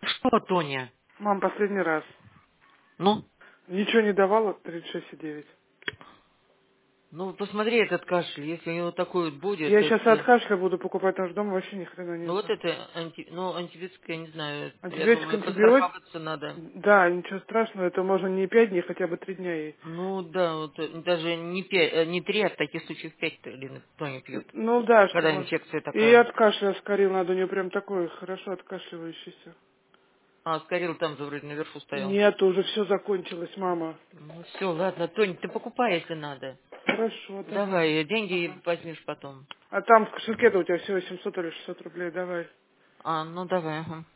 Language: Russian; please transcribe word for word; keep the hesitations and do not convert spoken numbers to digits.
Что, Тоня? Мам, последний раз. Ну? Ничего не давала, тридцать шесть и девять. Ну, посмотри этот кашель. Если у него такой вот будет, Я сейчас от это... кашля буду покупать, потому что дома вообще ни хрена Ну, вот нету. это анти... ну, антибиотик, я не знаю. Я Антибиотик, думаю, антибиотик. постраховаться надо. Да, ничего страшного, это можно не пять дней, хотя бы три дня есть. Ну, да, вот э, даже не, пять, э, не три, а в таких случаях пять Тоня пьет. Ну да, Когда чтобы... инфекция И такая. от кашля скорил надо, у него прям такой хорошо откашливающийся. А, Скорил там же вроде наверху стоял. Нет, уже все закончилось, мама. Ну, все, ладно, Тоня, ты покупай, если надо. Хорошо, давай. Давай, э, деньги Ага. возьмешь потом. А там в кошельке-то у тебя всего семьсот или шестьсот рублей, давай. А, ну давай, ага.